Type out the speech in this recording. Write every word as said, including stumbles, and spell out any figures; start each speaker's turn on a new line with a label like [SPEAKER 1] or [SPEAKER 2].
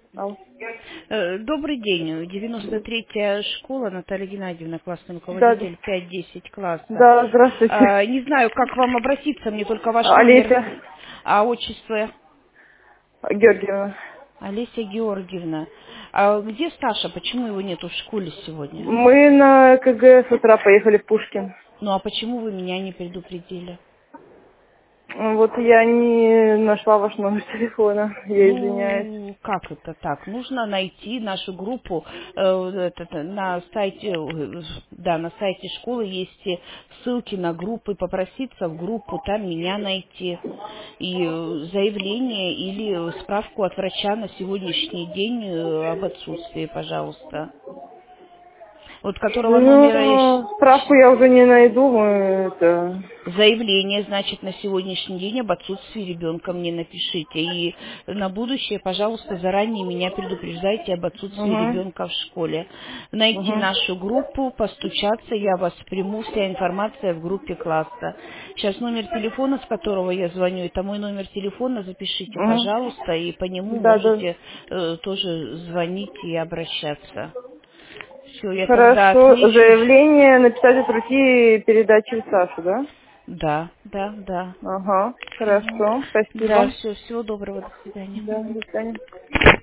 [SPEAKER 1] Ау.
[SPEAKER 2] Э, Добрый день. девяносто третья школа, Наталья Геннадьевна, классный
[SPEAKER 1] Да, да,
[SPEAKER 2] руководитель, пять десять класса.
[SPEAKER 1] да, здравствуйте.
[SPEAKER 2] А, Не знаю, как к вам обратиться, мне только ваш номер,
[SPEAKER 1] Олеся
[SPEAKER 2] а отчество
[SPEAKER 1] Георгиевна.
[SPEAKER 2] Олеся Георгиевна. А где Саша? Почему его нету в школе сегодня?
[SPEAKER 1] Мы на КГ с утра поехали в Пушкин.
[SPEAKER 2] Ну а почему вы меня не предупредили?
[SPEAKER 1] Вот я не нашла ваш номер телефона, я извиняюсь.
[SPEAKER 2] Ну, как это так? Нужно найти нашу группу э, вот этот, на сайте, э, да, на сайте школы есть э, ссылки на группы, попроситься в группу, там меня найти. И э, заявление или справку от врача на сегодняшний день э, об отсутствии, пожалуйста. Вот которого номера я
[SPEAKER 1] Ну, справку я уже не найду, мы это...
[SPEAKER 2] Заявление, значит, на сегодняшний день об отсутствии ребенка мне напишите. И на будущее, пожалуйста, заранее меня предупреждайте об отсутствии
[SPEAKER 1] Угу,
[SPEAKER 2] ребенка в школе. Найти
[SPEAKER 1] угу,
[SPEAKER 2] нашу группу, постучаться, я вас приму, вся информация в группе класса. Сейчас номер телефона, с которого я звоню, это мой номер телефона, запишите,
[SPEAKER 1] угу.
[SPEAKER 2] пожалуйста, и по нему
[SPEAKER 1] Да, да.
[SPEAKER 2] можете э, тоже звонить и обращаться. Все, я тогда
[SPEAKER 1] Хорошо.
[SPEAKER 2] отмечу.
[SPEAKER 1] Заявление написать от руки передать через Сашу, да?
[SPEAKER 2] Да, да, да.
[SPEAKER 1] Ага,
[SPEAKER 2] Мгм.
[SPEAKER 1] хорошо.
[SPEAKER 2] Да,
[SPEAKER 1] Спасибо.
[SPEAKER 2] все, всего доброго, до свидания.
[SPEAKER 1] Да, до свидания.